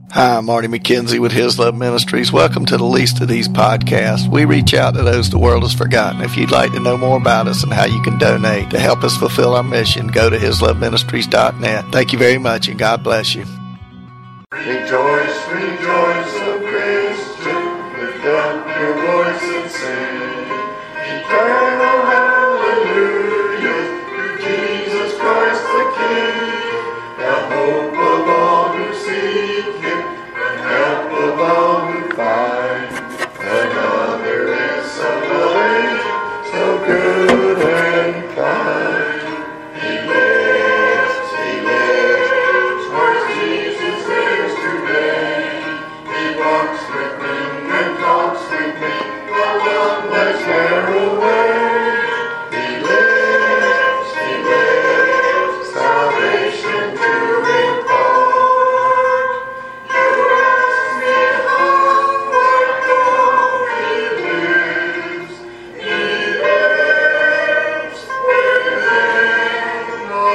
Hi, I'm Marty McKenzie with His Love Ministries. Welcome to the Least of These podcasts. We reach out to those the world has forgotten. If you'd like to know more about us and how you can donate to help us fulfill our mission, go to hisloveministries.net. Thank you very much, and God bless you. Rejoice, rejoice, O Christian, lift up your voice and sing. Eternal hallelujah, through Jesus Christ the King, the hope of all who seek Him, the help of all who find. Another is so loving, so good and kind. He lives, where Jesus is today. He walks with me and talks with me, the long life's narrow way. He lives, salvation to impart. You ask me how, what how He lives within my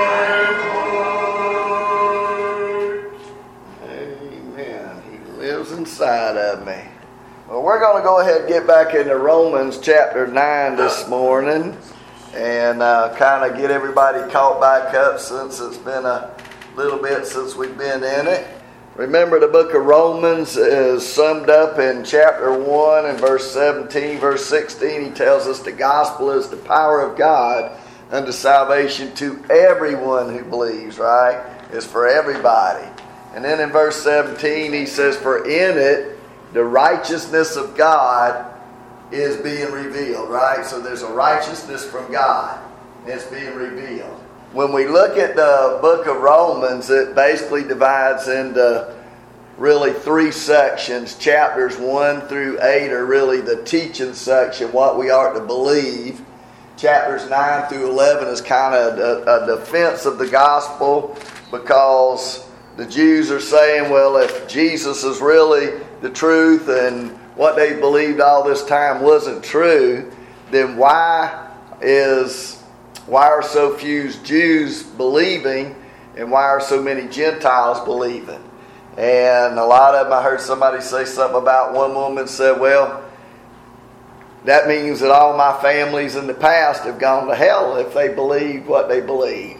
heart. Amen. He lives inside of me. Well, we're going to go ahead and get back into Romans chapter 9 this morning and kind of get everybody caught back up since it's been a little bit since we've been in it. Remember, the book of Romans is summed up in chapter 1 and verse 17. Verse 16, he tells us the gospel is the power of God unto salvation to everyone who believes, right? It's for everybody. And then in verse 17, he says, for in it, the righteousness of God is being revealed, right? So there's a righteousness from God that's being revealed. When we look at the book of Romans, it basically divides into really three sections. Chapters 1 through 8 are really the teaching section, what we are to believe. Chapters 9 through 11 is kind of a defense of the gospel, because the Jews are saying, well, if Jesus is really the truth and what they believed all this time wasn't true, then why are so few Jews believing, and why are so many Gentiles believing? And a lot of them, I heard somebody say something about, one woman said, well, that means that all my families in the past have gone to hell if they believed what they believed.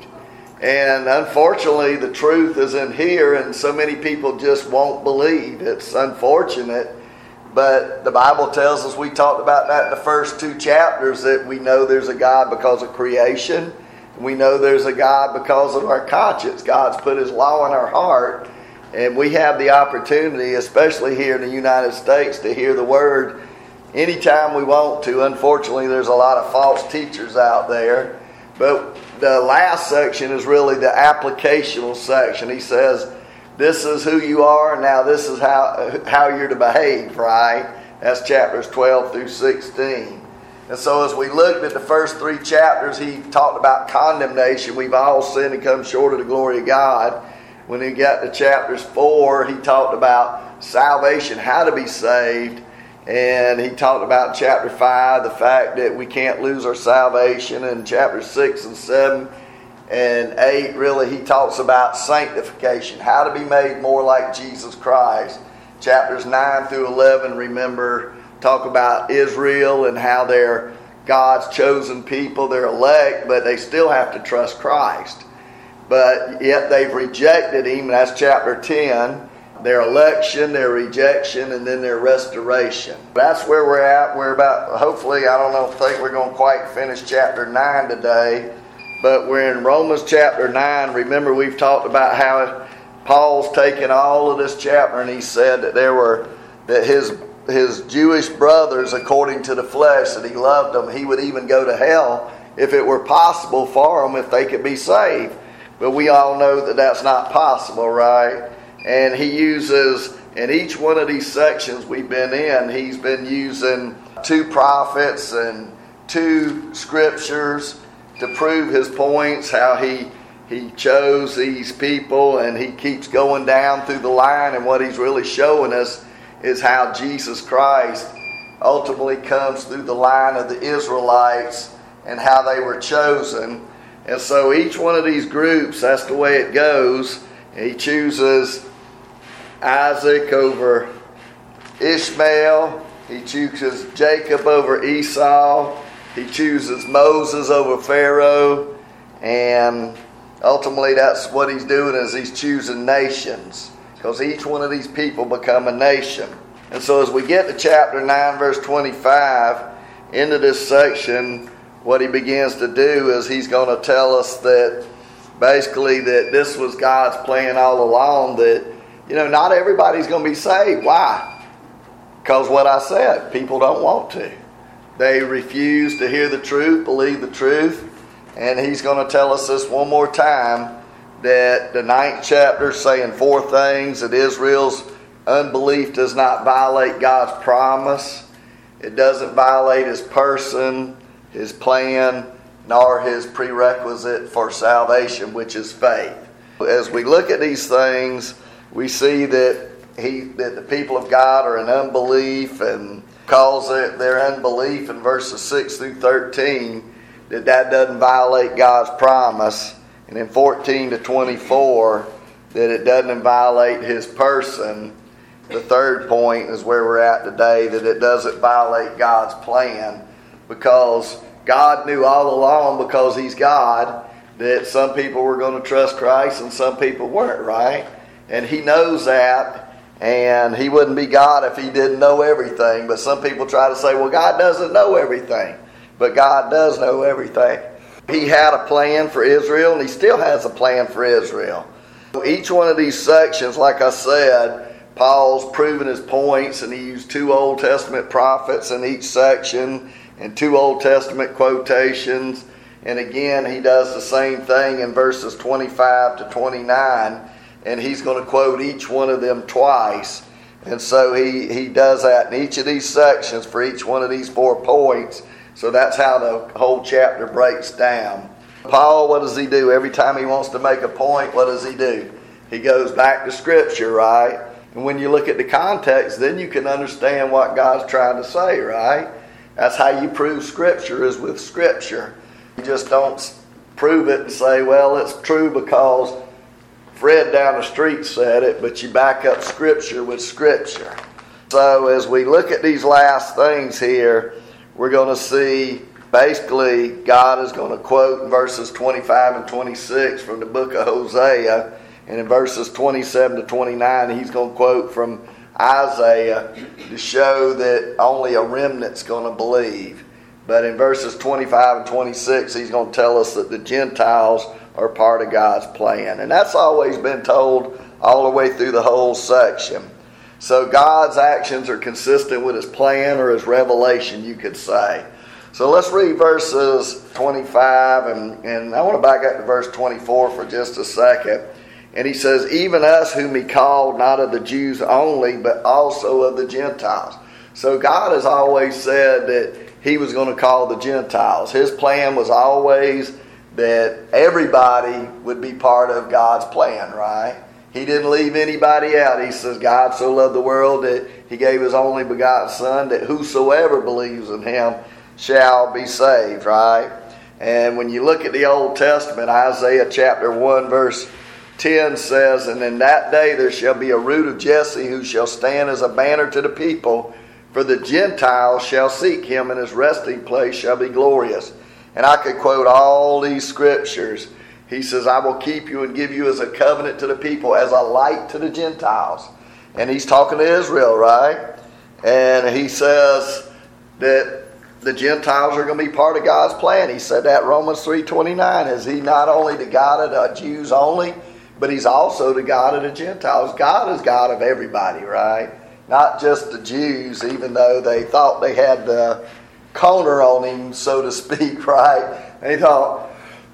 And unfortunately, the truth is in here, and so many people just won't believe. It's unfortunate, but the Bible tells us, we talked about that in the first two chapters, that we know there's a God because of creation. We know there's a God because of our conscience. God's put His law in our heart, and we have the opportunity, especially here in the United States, to hear the Word anytime we want to. Unfortunately, there's a lot of false teachers out there. But the last section is really the applicational section. He says, this is who you are, and now this is how you're to behave, right? That's chapters 12 through 16. And so as we looked at the first three chapters, he talked about condemnation. We've all sinned and come short of the glory of God. When he got to chapters 4, he talked about salvation, how to be saved. And he talked about chapter 5, the fact that we can't lose our salvation. And chapter 6 and 7 and 8, really, he talks about sanctification, how to be made more like Jesus Christ. Chapters 9 through 11, remember, talk about Israel and how they're God's chosen people. They're elect, but they still have to trust Christ. But yet they've rejected Him. That's chapter 10. Their election, their rejection, and then their restoration. That's where we're at. We're about, hopefully, I don't think we're going to quite finish chapter 9 today, but we're in Romans chapter 9. Remember, we've talked about how Paul's taken all of this chapter, and he said that his Jewish brothers, according to the flesh, that he loved them, he would even go to hell if it were possible for them, if they could be saved. But we all know that that's not possible, right? And he uses, in each one of these sections we've been in, he's been using 2 prophets and 2 scriptures to prove his points, how he chose these people, and he keeps going down through the line. And what he's really showing us is how Jesus Christ ultimately comes through the line of the Israelites and how they were chosen. And so each one of these groups, that's the way it goes. He chooses Isaac over Ishmael. He chooses Jacob over Esau. He chooses Moses over Pharaoh. And ultimately that's what he's doing, is he's choosing nations. Because each one of these people become a nation. And so as we get to chapter 9, verse 25, into this section, what he begins to do is he's going to tell us that basically that this was God's plan all along, that, not everybody's going to be saved. Why? Because what I said, people don't want to. They refuse to hear the truth, believe the truth. And he's going to tell us this one more time, that the 9th chapter is saying 4 things, that Israel's unbelief does not violate God's promise. It doesn't violate his person, his plan, nor his prerequisite for salvation, which is faith. As we look at these things, we see that the people of God are in unbelief, and calls it their unbelief in verses 6 through 13, that doesn't violate God's promise. And in 14 to 24, that it doesn't violate his person. The third point is where we're at today, that it doesn't violate God's plan, because God knew all along, because he's God, that some people were going to trust Christ and some people weren't, right? And he knows that, and he wouldn't be God if he didn't know everything. But some people try to say, well, God doesn't know everything. But God does know everything. He had a plan for Israel, and he still has a plan for Israel. Each one of these sections, like I said, Paul's proving his points, and he used 2 Old Testament prophets in each section and 2 Old Testament quotations. And again, he does the same thing in verses 25 to 29, and he's going to quote each one of them twice. And so he does that in each of these sections for each one of these 4 points. So that's how the whole chapter breaks down. Paul, what does he do? Every time he wants to make a point, what does he do? He goes back to Scripture, right? And when you look at the context, then you can understand what God's trying to say, right? That's how you prove Scripture, is with Scripture. You just don't prove it and say, well, it's true because Fred down the street said it, but you back up Scripture with Scripture. So as we look at these last things here, we're going to see basically God is going to quote in verses 25 and 26 from the book of Hosea. And in verses 27 to 29, he's going to quote from Isaiah to show that only a remnant's going to believe. But in verses 25 and 26, he's going to tell us that the Gentiles are part of God's plan. And that's always been told all the way through the whole section. So God's actions are consistent with his plan, or his revelation, you could say. So let's read verses 25, and I want to back up to verse 24 for just a second. And he says, even us whom he called, not of the Jews only, but also of the Gentiles. So God has always said that he was going to call the Gentiles. His plan was always that everybody would be part of God's plan, right? He didn't leave anybody out. He says, God so loved the world that he gave his only begotten Son, that whosoever believes in him shall be saved, right? And when you look at the Old Testament, Isaiah chapter 1 verse 10 says, and in that day there shall be a root of Jesse, who shall stand as a banner to the people, for the Gentiles shall seek him, and his resting place shall be glorious. And I could quote all these scriptures. He says, I will keep you and give you as a covenant to the people, as a light to the Gentiles. And he's talking to Israel, right? And he says that the Gentiles are going to be part of God's plan. He said that in Romans 3:29. Is he not only the God of the Jews only, but he's also the God of the Gentiles. God is God of everybody, right? Not just the Jews, even though they thought they had the corner on him, so to speak, right? They thought,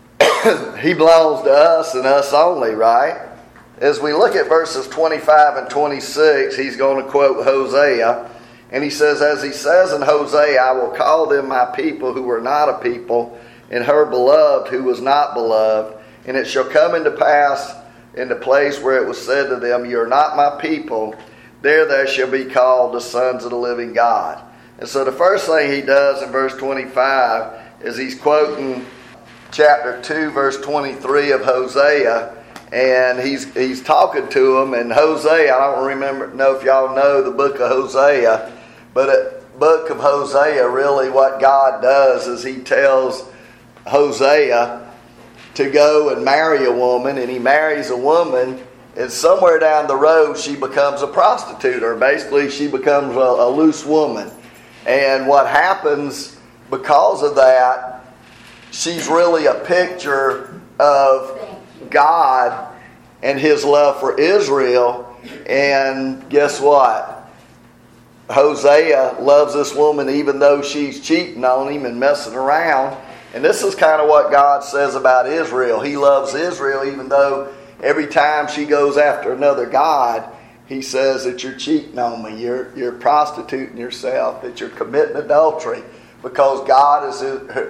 he belongs to us and us only, right? As we look at verses 25 and 26, he's going to quote Hosea. And he says, as he says in Hosea, I will call them my people who were not a people, and her beloved who was not beloved. And it shall come into pass in the place where it was said to them, you are not my people, there they shall be called the sons of the living God. And so the first thing he does in verse 25 is he's quoting chapter 2, verse 23 of Hosea, and he's talking to them. And Hosea, I don't know if y'all know the book of Hosea, but the book of Hosea, really what God does is he tells Hosea to go and marry a woman, and he marries a woman, and somewhere down the road she becomes a prostitute, or basically she becomes a loose woman. And what happens because of that, she's really a picture of God and his love for Israel. And guess what? Hosea loves this woman even though she's cheating on him and messing around. And this is kind of what God says about Israel. He loves Israel even though every time she goes after another god, he says that you're cheating on me, you're prostituting yourself, that you're committing adultery, because God is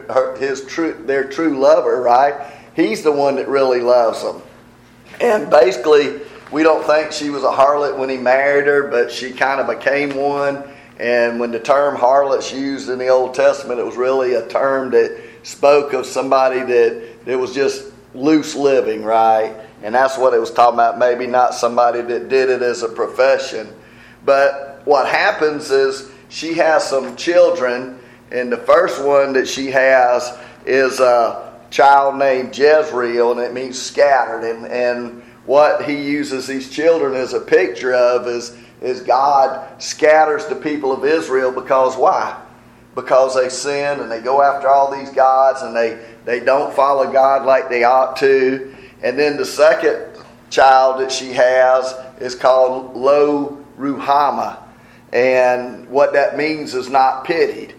their true lover, right? He's the one that really loves them. And basically, we don't think she was a harlot when he married her, but she kind of became one. And when the term harlot's used in the Old Testament, it was really a term that spoke of somebody that was just loose living, right? And that's what it was talking about, maybe not somebody that did it as a profession. But what happens is she has some children, and the first one that she has is a child named Jezreel, and it means scattered. And what he uses these children as a picture of is God scatters the people of Israel because why? Because they sin and they go after all these gods, and they don't follow God like they ought to. And then the second child that she has is called Lo Ruhamah. And what that means is not pitied.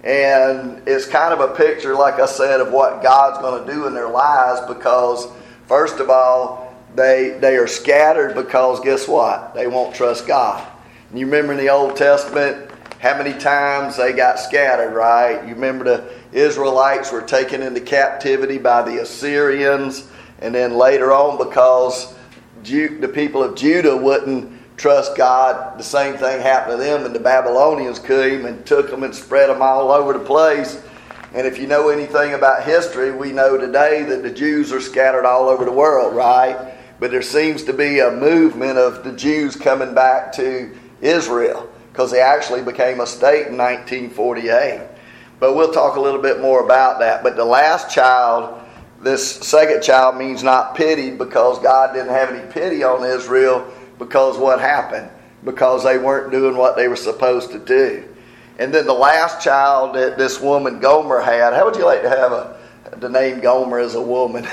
And it's kind of a picture, like I said, of what God's going to do in their lives, because first of all, they are scattered because guess what? They won't trust God. And you remember in the Old Testament how many times they got scattered, right? You remember the Israelites were taken into captivity by the Assyrians. And then later on, because the people of Judah wouldn't trust God, the same thing happened to them, and the Babylonians came and took them and spread them all over the place. And if you know anything about history, we know today that the Jews are scattered all over the world, right? But there seems to be a movement of the Jews coming back to Israel, because they actually became a state in 1948. But we'll talk a little bit more about that. But the last child, this second child, means not pitied, because God didn't have any pity on Israel, because what happened? Because they weren't doing what they were supposed to do. And then the last child that this woman Gomer had, how would you like to have the name Gomer as a woman?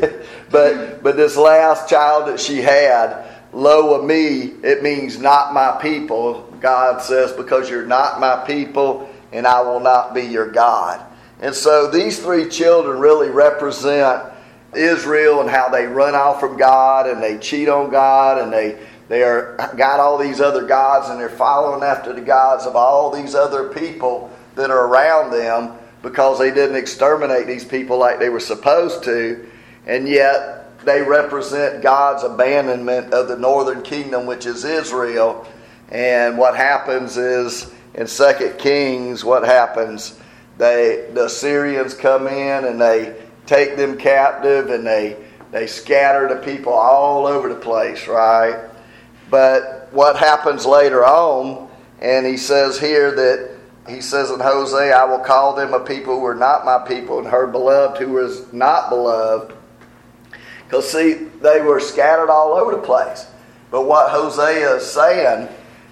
but this last child that she had, Lo-Ammi, it means not my people. God says, because you're not my people, and I will not be your God. And so these three children really represent Israel and how they run off from God and they cheat on God, and they got all these other gods, and they're following after the gods of all these other people that are around them, because they didn't exterminate these people like they were supposed to. And yet they represent God's abandonment of the northern kingdom, which is Israel. And what happens is in 2 Kings, what happens? The Assyrians come in and they take them captive, and they scatter the people all over the place, right? But what happens later on, and he says here that, he says in Hosea, I will call them a people who are not my people, and her beloved who is not beloved. Because see, they were scattered all over the place. But what Hosea is saying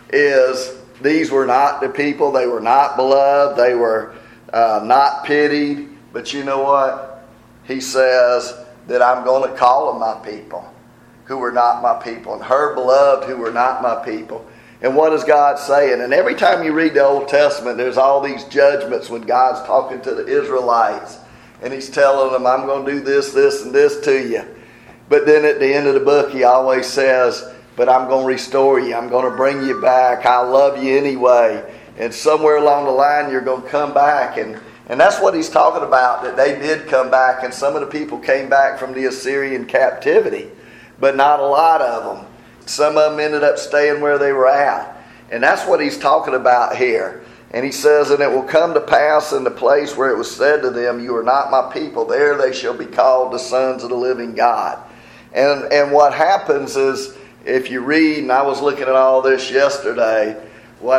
is these were not the people, they were not beloved, they were not pitied. But you know what? He says that I'm going to call them my people who were not my people, and her beloved who were not my people. And what is God saying? And every time you read the Old Testament, there's all these judgments when God's talking to the Israelites, and he's telling them, I'm going to do this, this, and this to you. But then at the end of the book, he always says, but I'm going to restore you. I'm going to bring you back. I love you anyway. And somewhere along the line, you're going to come back. And that's what he's talking about, that they did come back. And some of the people came back from the Assyrian captivity, but not a lot of them. Some of them ended up staying where they were at. And that's what he's talking about here. And he says, and it will come to pass in the place where it was said to them, you are not my people. There they shall be called the sons of the living God. And what happens is, if you read, and I was looking at all this yesterday, what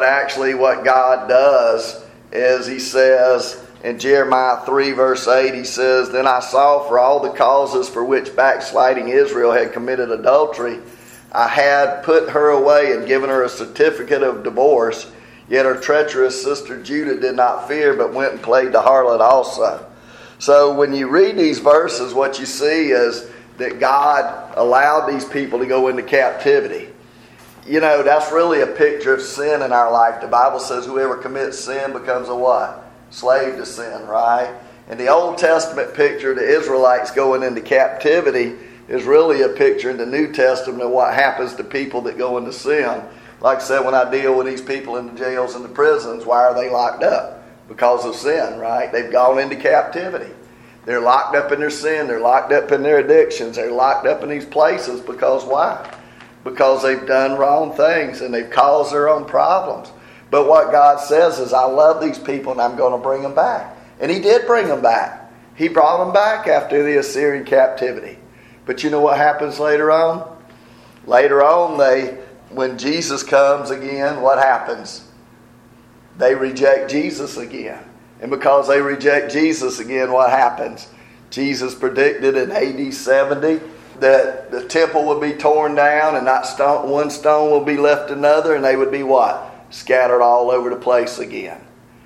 God does is he says in Jeremiah 3 verse 8, he says, "Then I saw for all the causes for which backsliding Israel had committed adultery, I had put her away and given her a certificate of divorce. Yet her treacherous sister Judah did not fear, but went and played the harlot also." So when you read these verses, what you see is that God allowed these people to go into captivity. You know, that's really a picture of sin in our life. The Bible says whoever commits sin becomes a what? Slave to sin, right? And the Old Testament picture of the Israelites going into captivity is really a picture in the New Testament of what happens to people that go into sin. Like I said, when I deal with these people in the jails and the prisons, why are they locked up? Because of sin, right? They've gone into captivity. They're locked up in their sin. They're locked up in their addictions. They're locked up in these places because why? Because they've done wrong things and they've caused their own problems. But what God says is, I love these people and I'm going to bring them back. And he did bring them back. He brought them back after the Assyrian captivity. But you know what happens later on? Later on, when Jesus comes again, what happens? They reject Jesus again. And because they reject Jesus again, what happens? Jesus predicted in AD 70 that the temple would be torn down and not one stone will be left another, and they would be what? Scattered all over the place again.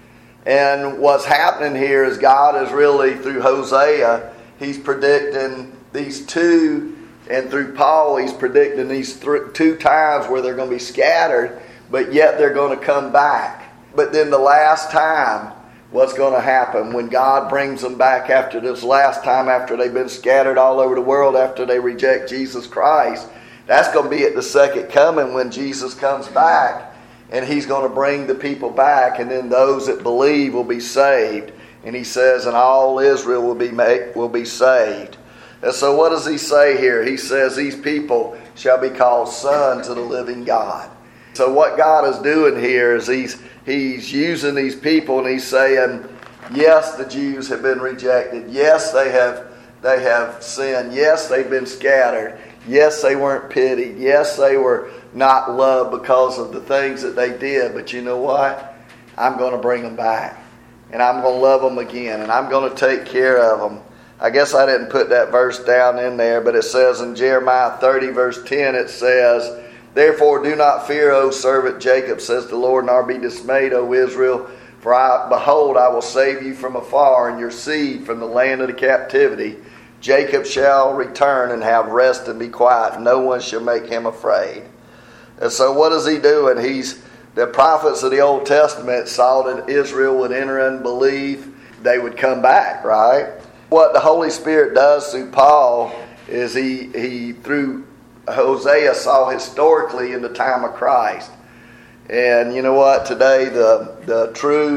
And what's happening here is God is really, through Hosea, he's predicting these two, and through Paul, he's predicting these two times where they're going to be scattered, but yet they're going to come back. But then the last time, what's going to happen when God brings them back after this last time, after they've been scattered all over the world, after they reject Jesus Christ, that's going to be at the second coming when Jesus comes back, and he's going to bring the people back, and then those that believe will be saved. And he says, and all Israel will be saved. And so what does he say here? He says these people shall be called sons of the living God. So what God is doing here is He's using these people, and he's saying, yes, the Jews have been rejected. Yes, they have sinned. Yes, they've been scattered. Yes, they weren't pitied. Yes, they were not loved because of the things that they did. But you know what? I'm going to bring them back. And I'm going to love them again. And I'm going to take care of them. I guess I didn't put that verse down in there, but it says in Jeremiah 30 verse 10, it says, "Therefore do not fear, O servant Jacob, says the Lord, nor be dismayed, O Israel. For behold, I will save you from afar, and your seed from the land of the captivity. Jacob shall return and have rest and be quiet, and no one shall make him afraid." And so what is he doing? The prophets of the Old Testament saw that Israel would enter and believe. They would come back, right? What the Holy Spirit does through Paul is he through Hosea saw historically in the time of Christ. And you know what? Today the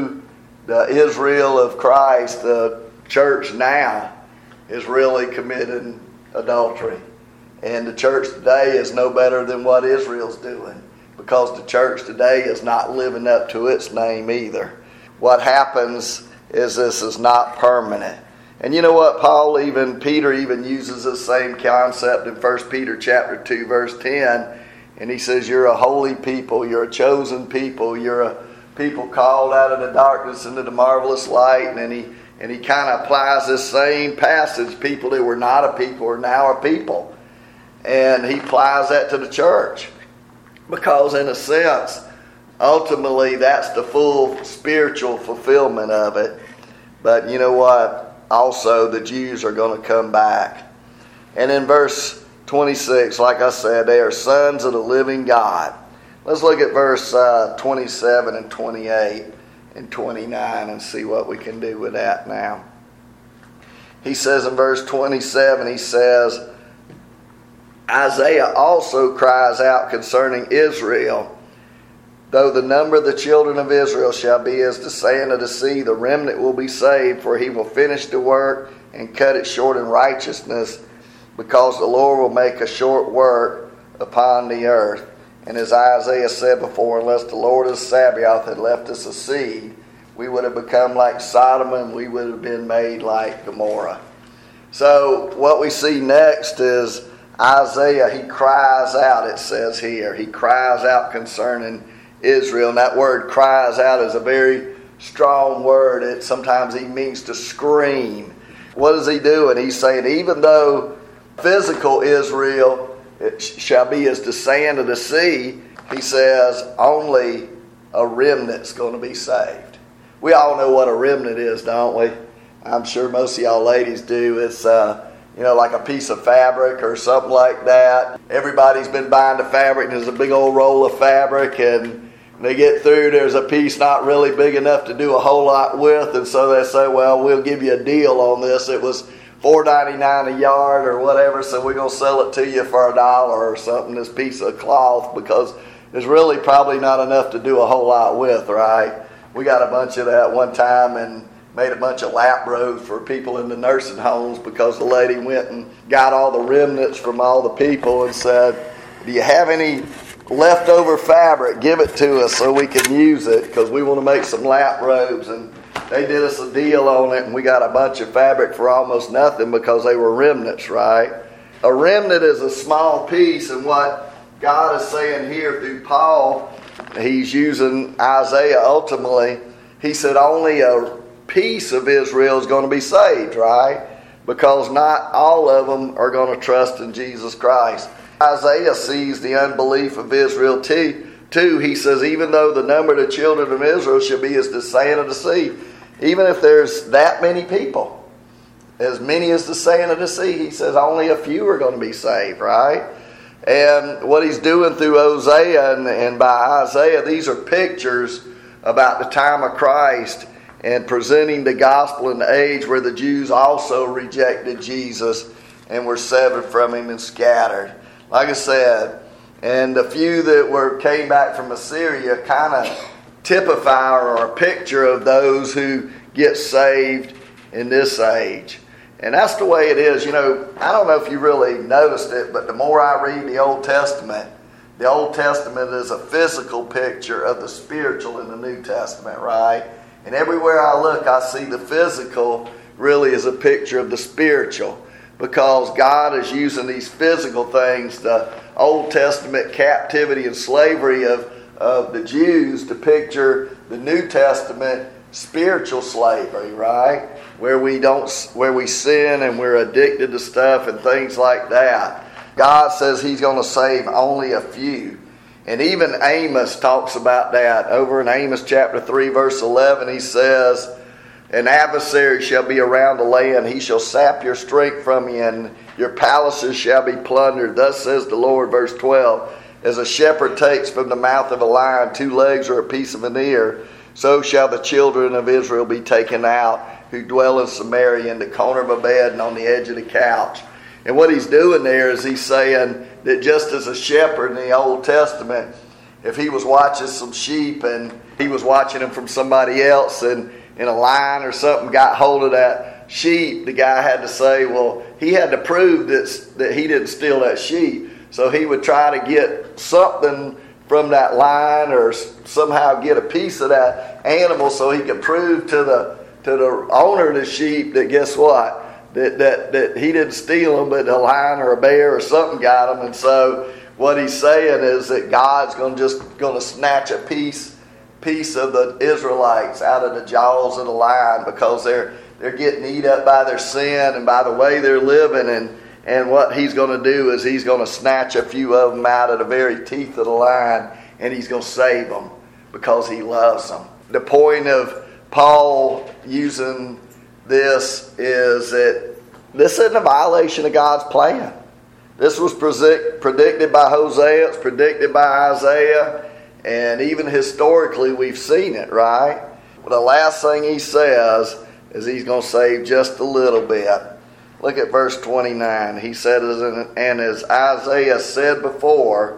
Israel of Christ, the church now, is really committing adultery. And the church today is no better than what Israel's doing, because the church today is not living up to its name either. What happens is this is not permanent. And you know what? Peter even uses the same concept in 1 Peter chapter 2 verse 10. And he says, you're a holy people, you're a chosen people, you're a people called out of the darkness into the marvelous light. And he kind of applies this same passage, people that were not a people are now a people. And he applies that to the church. Because in a sense, ultimately that's the full spiritual fulfillment of it. But you know what? Also, the Jews are going to come back. And in verse 26, like I said, they are sons of the living God. Let's look at verse 27 and 28 and 29 and see what we can do with that now. He says in verse 27, he says, Isaiah also cries out concerning Israel, though the number of the children of Israel shall be as the sand of the sea, the remnant will be saved, for he will finish the work and cut it short in righteousness, because the Lord will make a short work upon the earth. And as Isaiah said before, unless the Lord of Sabaoth had left us a seed, we would have become like Sodom, and we would have been made like Gomorrah. So what we see next is Isaiah, he cries out, it says here. He cries out concerning Israel. And that word cries out is a very strong word. Sometimes he means to scream. What is he doing? He's saying, even though physical Israel it shall be as the sand of the sea, he says, only a remnant's going to be saved. We all know what a remnant is, don't we? I'm sure most of y'all ladies do. It's like a piece of fabric or something like that. Everybody's been buying the fabric, and there's a big old roll of fabric, and they get through, there's a piece not really big enough to do a whole lot with, and so they say, well, we'll give you a deal on this. It was $4.99 a yard or whatever, so we're going to sell it to you for $1 or something, this piece of cloth, because there's really probably not enough to do a whole lot with, right? We got a bunch of that one time and made a bunch of lap robes for people in the nursing homes because the lady went and got all the remnants from all the people and said, do you have any leftover fabric? Give it to us so we can use it because we want to make some lap robes. And they did us a deal on it, and we got a bunch of fabric for almost nothing because they were remnants, right? A remnant is a small piece, and what God is saying here through Paul, he's using Isaiah ultimately. He said only a piece of Israel is going to be saved, right? Because not all of them are going to trust in Jesus Christ. Isaiah sees the unbelief of Israel too. He says, even though the number of the children of Israel shall be as the sand of the sea, even if there's that many people, as many as the sand of the sea, he says only a few are going to be saved, right? And what he's doing through Hosea and by Isaiah, these are pictures about the time of Christ and presenting the gospel in the age where the Jews also rejected Jesus and were severed from him and scattered. Like I said, and the few that came back from Assyria kind of typify or a picture of those who get saved in this age. And that's the way it is. I don't know if you really noticed it, but the more I read the Old Testament is a physical picture of the spiritual in the New Testament, right? And everywhere I look, I see the physical really is a picture of the spiritual, because God is using these physical things, the Old Testament captivity and slavery of the Jews, to picture the New Testament spiritual slavery, right? Where we sin and we're addicted to stuff and things like that. God says he's going to save only a few. And even Amos talks about that. Over in Amos chapter 3 verse 11, he says, an adversary shall be around the land. He shall sap your strength from you, and your palaces shall be plundered. Thus says the Lord, verse 12, as a shepherd takes from the mouth of a lion 2 legs or a piece of an ear, so shall the children of Israel be taken out, who dwell in Samaria, in the corner of a bed and on the edge of the couch. And what he's doing there is he's saying that just as a shepherd in the Old Testament, if he was watching some sheep and he was watching them from somebody else, and a lion or something got hold of that sheep, the guy had to say, well, he had to prove that he didn't steal that sheep. So he would try to get something from that lion or somehow get a piece of that animal so he could prove to the owner of the sheep that, guess what? That he didn't steal them, but a lion or a bear or something got them. And so what he's saying is that God's going to snatch a piece of the Israelites out of the jaws of the lion, because they're getting eat up by their sin and by the way they're living. And what he's going to do is he's going to snatch a few of them out of the very teeth of the lion, and he's going to save them because he loves them. The point of Paul using this is that this isn't a violation of God's plan. This was predicted by Hosea, it's predicted by Isaiah, and even historically we've seen it, right? Well, the last thing he says is he's going to save just a little bit. Look at verse 29. He said, and as Isaiah said before,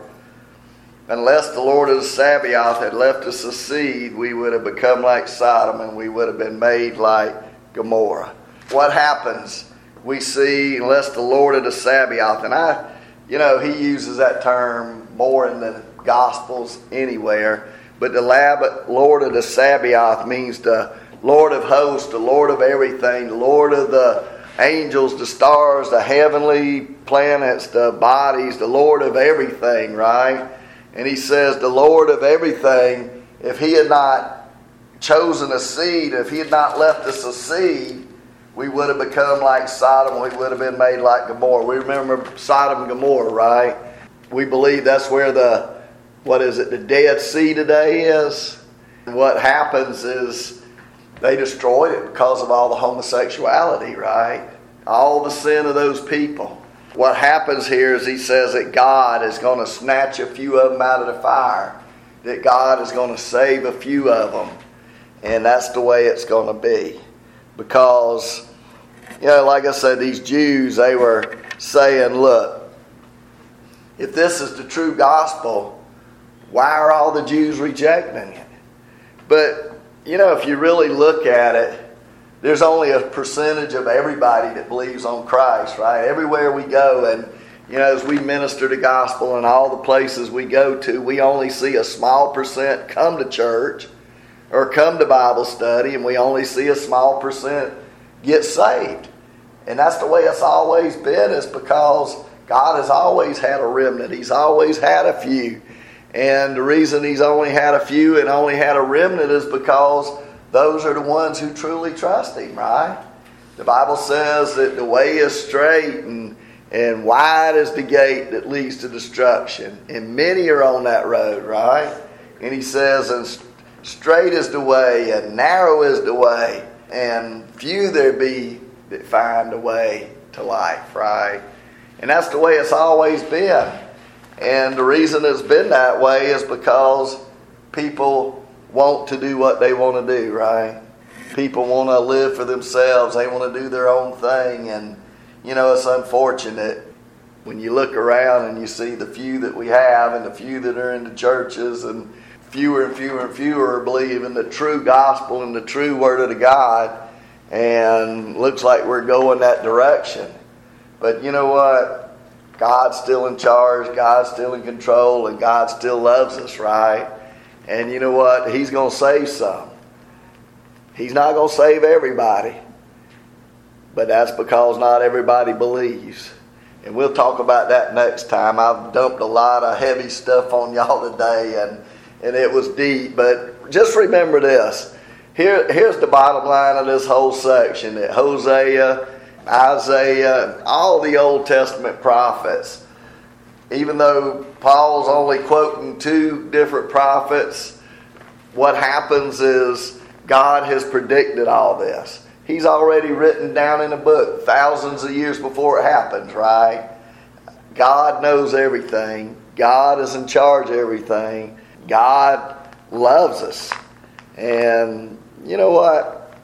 unless the Lord of the Sabaoth had left us a seed, we would have become like Sodom, and we would have been made like Gomorrah. What happens? We see, unless the Lord of the Sabaoth, and he uses that term more in the Gospels anywhere, but the Lord of the Sabaoth means the Lord of hosts, the Lord of everything, the Lord of the angels, the stars, the heavenly planets, the bodies, the Lord of everything, right? And he says the Lord of everything, if he had not chosen a seed, if he had not left us a seed, we would have become like Sodom. We would have been made like Gomorrah. We remember Sodom and Gomorrah, right? We believe that's where the Dead Sea today is. And what happens is they destroyed it because of all the homosexuality, right? All the sin of those people. What happens here is he says that God is going to snatch a few of them out of the fire. That God is going to save a few of them. And that's the way it's going to be. Because, like I said, these Jews, they were saying, look, if this is the true gospel, why are all the Jews rejecting it? But, if you really look at it, there's only a percentage of everybody that believes on Christ, right? Everywhere we go, and, as we minister the gospel in all the places we go to, we only see a small percent come to church or come to Bible study, and we only see a small percent get saved. And that's the way it's always been, is because God has always had a remnant. He's always had a few. And the reason he's only had a few and only had a remnant is because those are the ones who truly trust him, right? The Bible says that the way is straight and wide is the gate that leads to destruction. And many are on that road, right? And he says, and straight is the way and narrow is the way, and few there be that find a way to life, right? And that's the way it's always been. And the reason it's been that way is because people want to do what they want to do, right? People want to live for themselves. They want to do their own thing. And, it's unfortunate when you look around and you see the few that we have and the few that are in the churches, and fewer and fewer and fewer are believing the true gospel and the true word of the God. And looks like we're going that direction. But you know what? God's still in charge. God's still in control. And God still loves us, right? And you know what? He's going to save some. He's not going to save everybody. But that's because not everybody believes. And we'll talk about that next time. I've dumped a lot of heavy stuff on y'all today, and it was deep. But just remember this. Here's the bottom line of this whole section. That Hosea, Isaiah, all the Old Testament prophets, even though Paul's only quoting 2 different prophets, what happens is God has predicted all this. He's already written down in a book thousands of years before it happens, right? God knows everything. God is in charge of everything. God loves us. And you know what?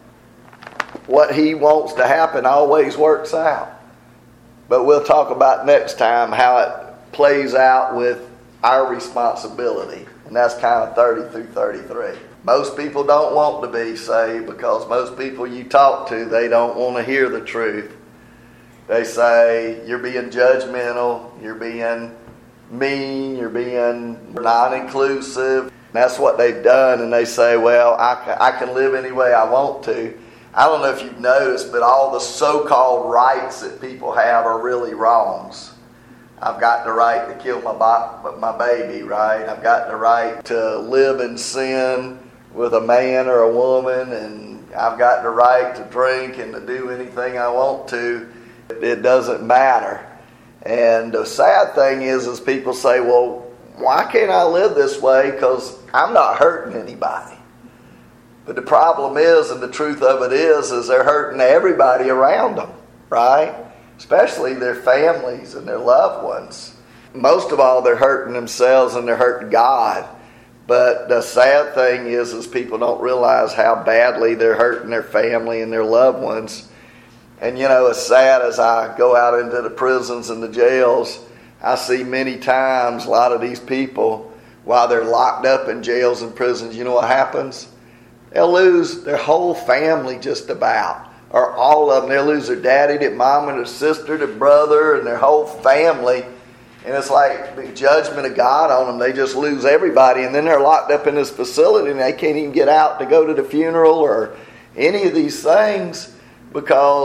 What he wants to happen always works out. But we'll talk about next time how it plays out with our responsibility. And that's kind of 30 through 33. Most people don't want to be saved because most people you talk to, they don't want to hear the truth. They say, you're being judgmental, you're being mean, you're being non-inclusive. That's what they've done, and they say, well, I can live any way I want to. I don't know if you've noticed, but all the so-called rights that people have are really wrongs. I've got the right to kill my baby, right? I've got the right to live in sin with a man or a woman, and I've got the right to drink and to do anything I want to. It doesn't matter. And the sad thing is people say, well, why can't I live this way? Because I'm not hurting anybody. But the problem is, and the truth of it is they're hurting everybody around them, right? Especially their families and their loved ones. Most of all, they're hurting themselves and they're hurting God. But the sad thing is people don't realize how badly they're hurting their family and their loved ones. And it's sad as I go out into the prisons and the jails, I see many times a lot of these people, while they're locked up in jails and prisons, you know what happens? They'll lose their whole family just about. Or all of them. They'll lose their daddy, their mom, and their sister, their brother, and their whole family. And it's like the judgment of God on them. They just lose everybody. And then they're locked up in this facility and they can't even get out to go to the funeral or any of these things because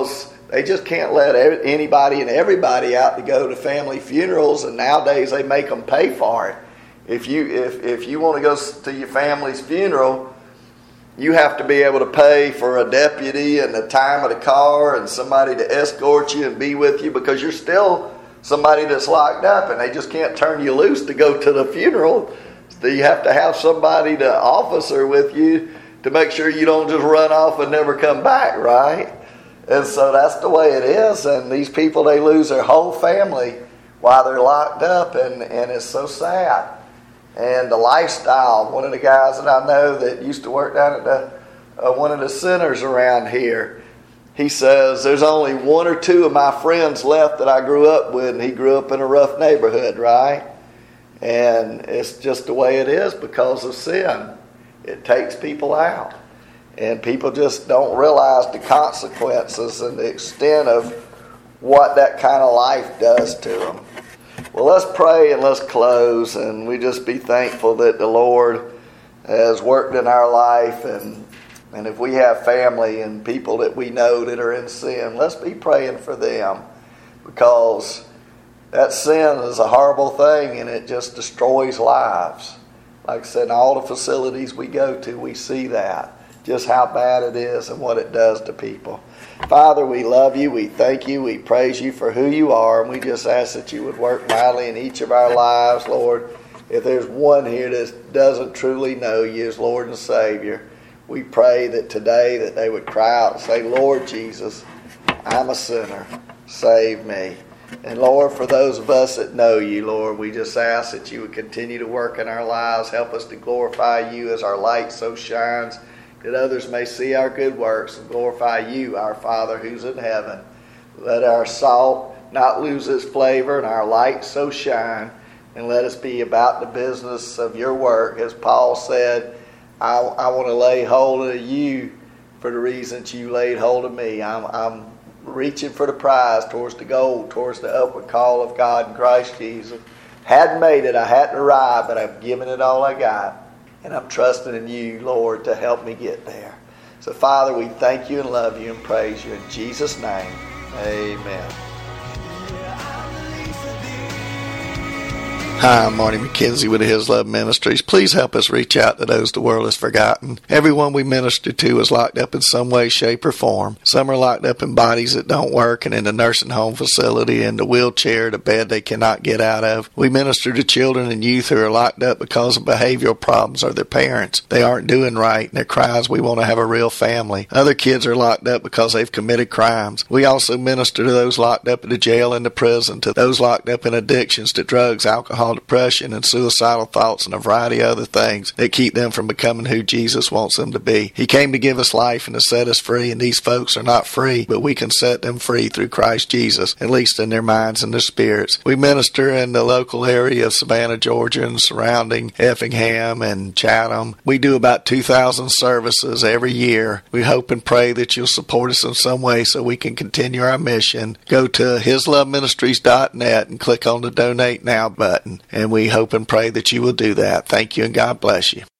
they just can't let anybody and everybody out to go to family funerals, and nowadays they make them pay for it. If you want to go to your family's funeral, you have to be able to pay for a deputy and the time of the car and somebody to escort you and be with you, because you're still somebody that's locked up, and they just can't turn you loose to go to the funeral. So you have to have somebody, the officer, with you to make sure you don't just run off and never come back, right? And so that's the way it is. And these people, they lose their whole family while they're locked up, and it's so sad. And the lifestyle, one of the guys that I know that used to work down at one of the centers around here, he says, there's only one or two of my friends left that I grew up with, and he grew up in a rough neighborhood, right? And it's just the way it is because of sin. It takes people out. And people just don't realize the consequences and the extent of what that kind of life does to them. Well, let's pray and let's close, and we just be thankful that the Lord has worked in our life, and if we have family and people that we know that are in sin, let's be praying for them, because that sin is a horrible thing and it just destroys lives. Like I said, in all the facilities we go to, we see that, just how bad it is and what it does to people. Father, we love you, we thank you, we praise you for who you are, and we just ask that you would work mightily in each of our lives, Lord. If there's one here that doesn't truly know you as Lord and Savior, we pray that today that they would cry out and say, Lord Jesus, I'm a sinner, save me. And Lord, for those of us that know you, Lord, we just ask that you would continue to work in our lives, help us to glorify you as our light so shines, that others may see our good works and glorify you, our Father who's in heaven. Let our salt not lose its flavor and our light so shine, and let us be about the business of your work. As Paul said, I want to lay hold of you for the reasons you laid hold of me. I'm reaching for the prize, towards the goal, towards the upward call of God in Christ Jesus. Hadn't made it, I hadn't arrived, but I've given it all I got. And I'm trusting in you, Lord, to help me get there. So, Father, we thank you and love you and praise you. In Jesus' name, amen. Hi, I'm Marty McKenzie with His Love Ministries. Please help us reach out to those the world has forgotten. Everyone we minister to is locked up in some way, shape, or form. Some are locked up in bodies that don't work and in a nursing home facility, in the wheelchair, the bed they cannot get out of. We minister to children and youth who are locked up because of behavioral problems or their parents. They aren't doing right, and their cries, we want to have a real family. Other kids are locked up because they've committed crimes. We also minister to those locked up in the jail and the prison, to those locked up in addictions to drugs, alcohol, depression, and suicidal thoughts, and a variety of other things that keep them from becoming who Jesus wants them to be. He came to give us life and to set us free, and these folks are not free, but we can set them free through Christ Jesus, at least in their minds and their spirits. We minister in the local area of Savannah, Georgia, and surrounding Effingham and Chatham. We do about 2,000 services every year. We hope and pray that you'll support us in some way so we can continue our mission. Go to hisloveministries.net and click on the Donate Now button. And we hope and pray that you will do that. Thank you, and God bless you.